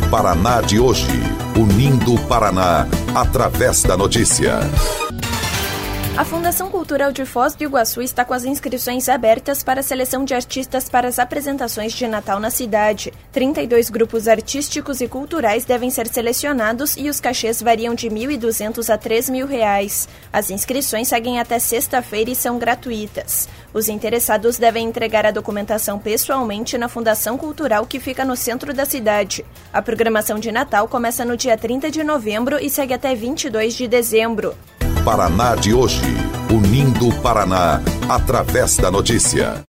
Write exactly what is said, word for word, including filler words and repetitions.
Paraná de hoje, unindo o Paraná através da notícia. A Fundação Cultural de Foz do Iguaçu está com as inscrições abertas para a seleção de artistas para as apresentações de Natal na cidade. trinta e dois grupos artísticos e culturais devem ser selecionados e os cachês variam de mil e duzentos a três mil reais. As inscrições seguem até sexta-feira e são gratuitas. Os interessados devem entregar a documentação pessoalmente na Fundação Cultural, que fica no centro da cidade. A programação de Natal começa no dia trinta de novembro e segue até vinte e dois de dezembro. Paraná de hoje, unindo o Paraná através da notícia.